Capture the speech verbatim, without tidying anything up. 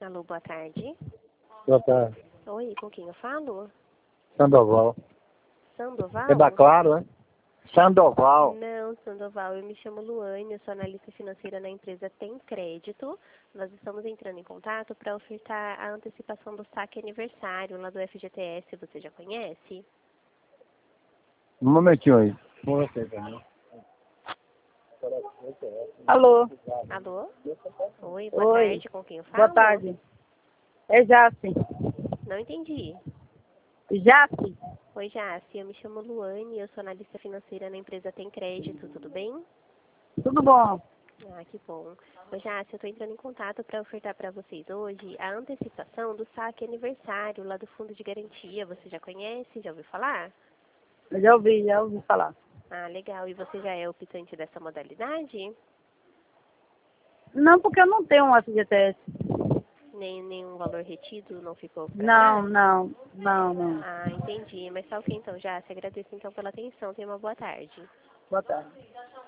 Alô, boa tarde. Boa tarde. Oi, com quem eu falo? Sandoval. Sandoval? É da Claro, é? Sandoval. Não, Sandoval, eu me chamo Luane, eu sou analista financeira na empresa Tem Crédito. Nós estamos entrando em contato para ofertar a antecipação do saque aniversário lá do F G T S, você já conhece? Um momentinho aí. Com você também. Alô? Alô? Oi, boa Oi. tarde, com quem eu falo? Boa tarde. É Jace. Não entendi. Jace? Oi, Jace, eu me chamo Luane, eu sou analista financeira na empresa Tem Crédito, tudo bem? Tudo bom? Ah, que bom. Ô, Jace, eu estou entrando em contato para ofertar para vocês hoje a antecipação do saque aniversário lá do Fundo de Garantia. Você já conhece? Já ouviu falar? Eu já ouvi, já ouvi falar. Ah, legal. E você já é optante dessa modalidade? Não, porque eu não tenho um F G T S. Nem nenhum valor retido não ficou para Não, trás? não, não, não. Ah, entendi. Mas tá ok então, Jace. Agradeço então pela atenção. Tenha uma boa tarde. Boa tarde.